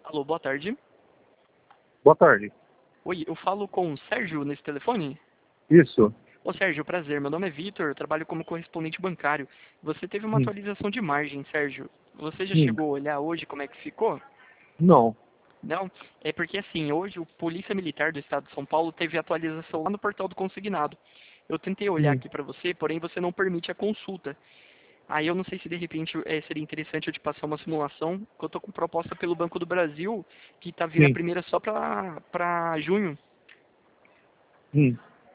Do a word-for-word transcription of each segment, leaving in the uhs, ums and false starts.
Alô, boa tarde. Boa tarde. Oi, eu falo com o Sérgio nesse telefone? Isso. Ô Sérgio, prazer. Meu nome é Vitor, eu trabalho como correspondente bancário. Você teve uma Hum. atualização de margem, Sérgio. Você já Hum. chegou a olhar hoje como é que ficou? Não. Não? É porque assim, hoje o Polícia Militar do Estado de São Paulo teve atualização lá no portal do consignado. Eu tentei olhar Hum. aqui para você, porém você não permite a consulta. Aí eu não sei se de repente é, seria interessante eu te passar uma simulação, que eu tô com proposta pelo Banco do Brasil, que tá vindo a Sim. primeira só para para junho. Hum.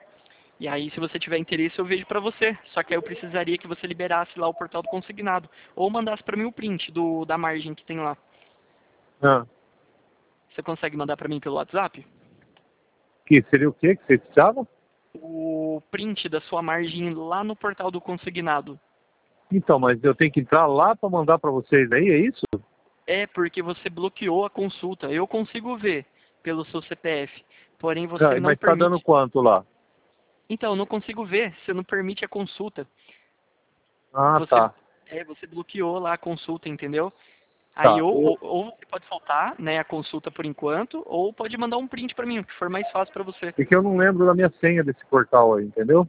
E aí, se você tiver interesse, eu vejo pra você. Só que aí eu precisaria que você liberasse lá o portal do consignado. Ou mandasse pra mim o print do, da margem que tem lá. Ah. Você consegue mandar pra mim pelo WhatsApp? Que seria o quê que você precisava? O print da sua margem lá no portal do consignado. Então, mas eu tenho que entrar lá para mandar para vocês aí, é isso? É porque você bloqueou a consulta. Eu consigo ver pelo seu C P F. Porém, você Ah, não mas tá dando permite. quanto lá? Então, eu não consigo ver. Você não permite a consulta. Ah, Você, tá. é, você bloqueou lá a consulta, entendeu? Aí Tá. ou, Eu- ou, ou você pode soltar, né, a consulta por enquanto, ou pode mandar um print pra mim, o que for mais fácil pra você. Porque eu não lembro da minha senha desse portal aí, entendeu?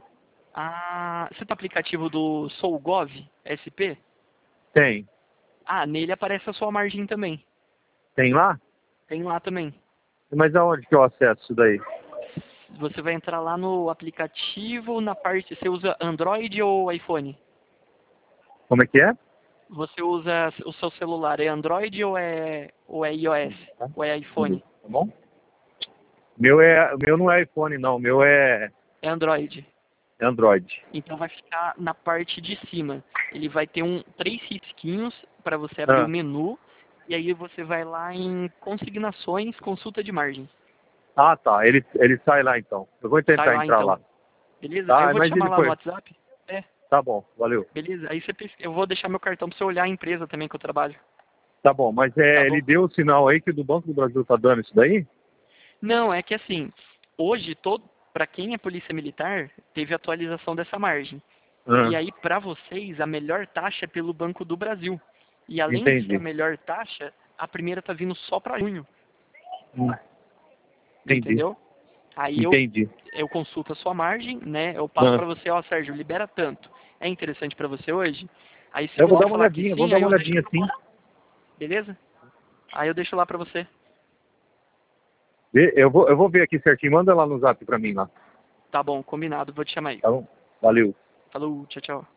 Ah, você tá aplicativo do SouGov S P? Tem. Ah, nele aparece a sua margem também. Tem lá? Tem lá também. Mas aonde que eu acesso isso daí? Você vai entrar lá no aplicativo, na parte, você usa Android ou iPhone? Como é que é? Você usa o seu celular, é Android ou é, ou é iOS? Tá, Ou é iPhone? tá bom? Meu é, o meu não é iPhone não, o meu é É Android. Android. Então vai ficar na parte de cima. Ele vai ter um três risquinhos para você abrir o Ah, menu. E aí você vai lá em consignações, consulta de margem. ah tá. Ele, ele sai lá então. Eu vou Sai tentar lá entrar lá. então. Beleza? Aí eu Tá, vou te mas chamar ele lá no foi. WhatsApp. É, Tá bom, valeu. beleza. Aí você pesquisa. Eu vou deixar meu cartão para você olhar a empresa também que eu trabalho. Tá bom, mas Tá é, bom? ele deu o sinal aí que o do Banco do Brasil tá dando isso daí? Não, é que assim, hoje todo para quem é polícia militar, teve atualização dessa margem. Ah, E aí, para vocês, a melhor taxa é pelo Banco do Brasil. E além de ser a entendi. melhor taxa, a primeira tá vindo só para junho, Hum, entendi. entendeu? Aí eu, Entendi. eu consulto a sua margem, né? Eu passo Ah, para você, ó, Sérgio, libera tanto. É interessante para você hoje? Aí se eu vou você dar uma falar que olhadinha, vou sim, dar aí uma eu deixo, olhadinha sim. beleza? Aí eu deixo lá para você. Vê- Eu vou, eu vou ver aqui certinho. Manda lá no zap pra mim lá. Tá bom, combinado, vou te chamar aí. Tá bom? Valeu. Falou, tchau, tchau.